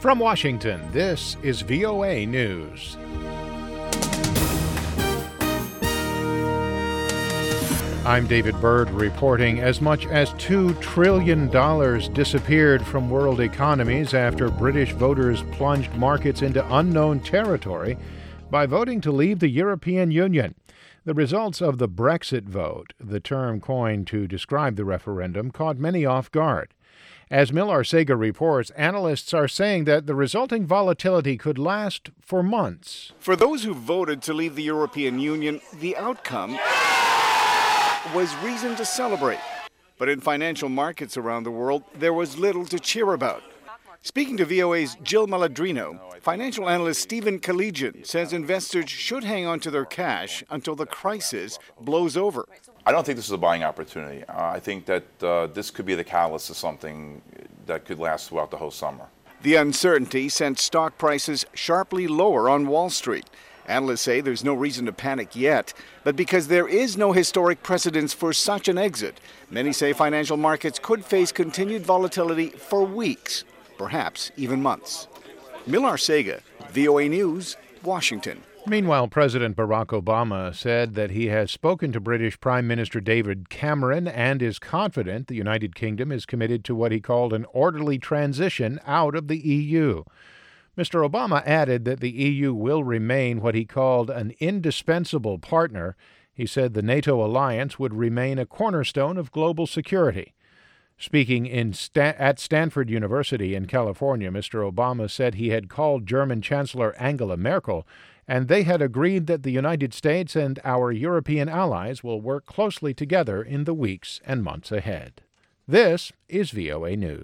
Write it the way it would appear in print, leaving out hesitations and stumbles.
From Washington, this is VOA News. I'm David Byrd reporting. As much as $2 trillion disappeared from world economies after British voters plunged markets into unknown territory by voting to leave the European Union. The results of the Brexit vote, the term coined to describe the referendum, caught many off guard. As Millar Sega reports, analysts are saying that the resulting volatility could last for months. For those who voted to leave the European Union, the outcome was reason to celebrate. But in financial markets around the world, there was little to cheer about. Speaking to VOA's Jill Maladrino, financial analyst Stephen Kalijian says investors should hang on to their cash until the crisis blows over. I don't think this is a buying opportunity. I think that this could be the catalyst of something that could last throughout the whole summer. The uncertainty sent stock prices sharply lower on Wall Street. Analysts say there's no reason to panic yet, but because there is no historic precedence for such an exit, many say financial markets could face continued volatility for weeks, perhaps even months. Millar Sega, VOA News, Washington. Meanwhile, President Barack Obama said that he has spoken to British Prime Minister David Cameron and is confident the United Kingdom is committed to what he called an orderly transition out of the EU. Mr. Obama added that the EU will remain what he called an indispensable partner. He said the NATO alliance would remain a cornerstone of global security. Speaking at Stanford University in California, Mr. Obama said he had called German Chancellor Angela Merkel, and they had agreed that the United States and our European allies will work closely together in the weeks and months ahead. This is VOA News.